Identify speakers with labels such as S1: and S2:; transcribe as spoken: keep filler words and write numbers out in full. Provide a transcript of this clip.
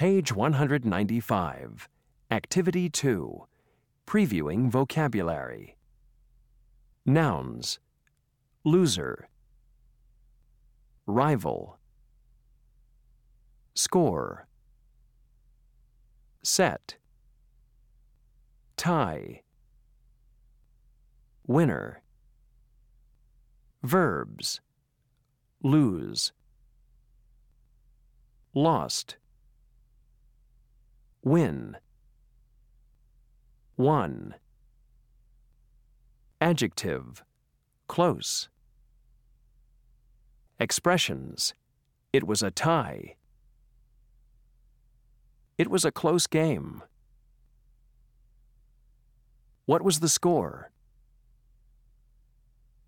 S1: Page one hundred ninety-five. Activity two. Previewing vocabulary. Nouns. Loser. Rival. Score. Set. Tie. Winner. Verbs. Lose. Lost. Win. Won. Adjective. Close. Expressions. It was a tie. It was a close game. What was the score?